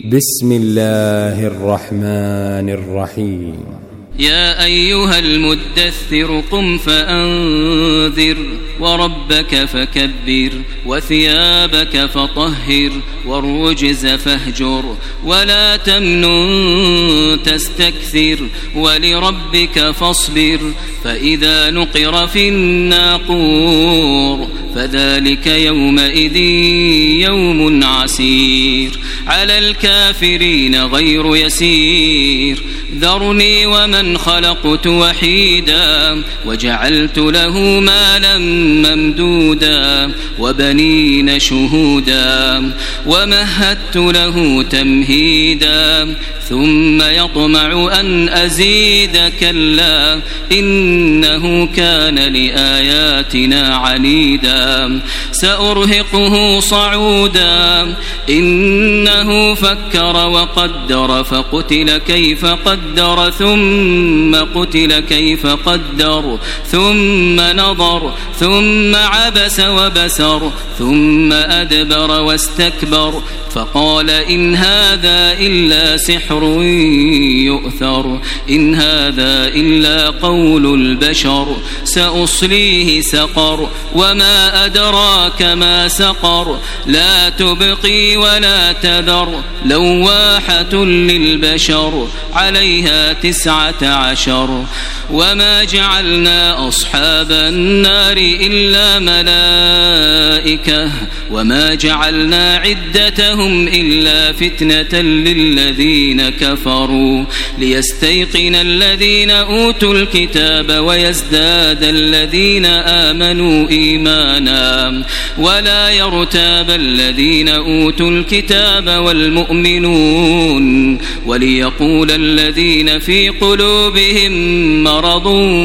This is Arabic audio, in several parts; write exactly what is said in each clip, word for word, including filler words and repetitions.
بسم الله الرحمن الرحيم. يا أيها المدثر قم فأنذر وربك فكبر وثيابك فطهر والرجز فاهجر ولا تمنن تستكثر ولربك فاصبر فإذا نقر في الناقور فذلك يومئذ يوم عسير على الكافرين غير يسير ذرني ومن خلقت وحيدا وجعلت له مالا ممدودا وبنين شهودا ومهدت له تمهيدا ثم يطمع أن أزيد كلا إنه كان لآياتنا عنيدا سأرهقه صعودا إنه فكر وقدر فقتل كيف قدر ثم قتل كيف قدر ثم نظر ثم عبس وبسر ثم أدبر واستكبر فقال إن هذا إلا سحر يؤثر إن هذا إلا قول البشر سأصليه سقر وما أدراك ما سقر لا تبقي ولا تذر لواحة للبشر عليها تسعة عشر وما جعلنا أصحاب النار إلا ملائكة وما جعلنا عدتهم إلا فتنة للذين كفروا ليستيقن الذين أوتوا الكتاب ويزداد الذين آمنوا إيمانا ولا يرتاب الذين أوتوا الكتاب والمؤمنون وليقول الذين في قلوبهم مرض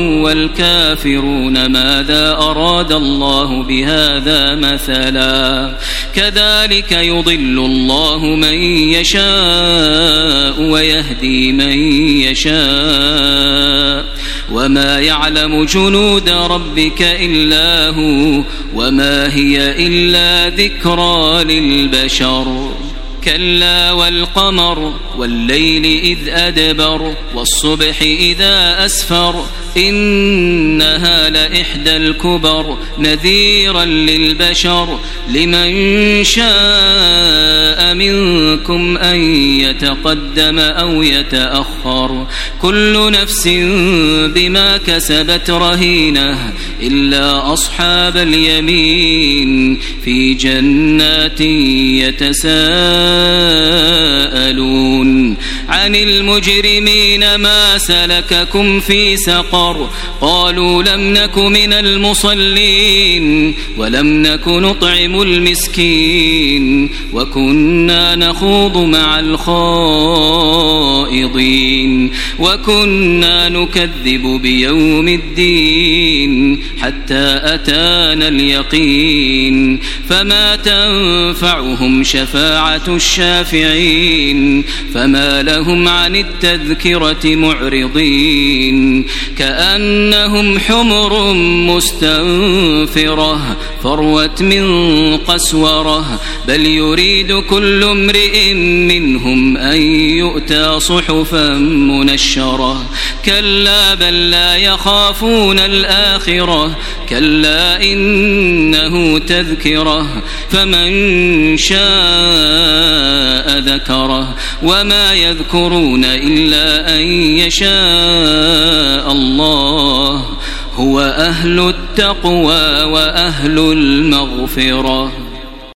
والكافرون ماذا أراد الله بهذا مثلا كذلك يضل الله من يشاء ويهدي من يشاء وما يعلم جنود ربك إلا هو وما هي إلا ذكرى للبشر كلا والقمر والليل إذ أدبر والصبح إذا أسفر إنها لإحدى الكبر نذيرا للبشر لمن شاء منكم أن يتقدم أو يتأخر كل نفس بما كسبت رهينة إلا أصحاب اليمين في جنات يتساءلون عن المجرمين ما سلككم في سقر قالوا لم نك من المصلين ولم نك نطعم المسكين وكنا نخوض مع الخائضين وكنا نكذب بيوم الدين حتى أتانا اليقين فما تنفعهم شفاعة الشافعين فما لهم عن التذكرة معرضين كأنهم حمر مستنفرة فروت من قسورة بل يريد كل امرئ منهم أن يؤتى صحفا منشرة كلا بل لا يخافون الآخرة كلا إنه تذكرة فمن شاء ذكره وما يذكرون إلا أن يشاء الله هو أهل التقوى وأهل المغفرة.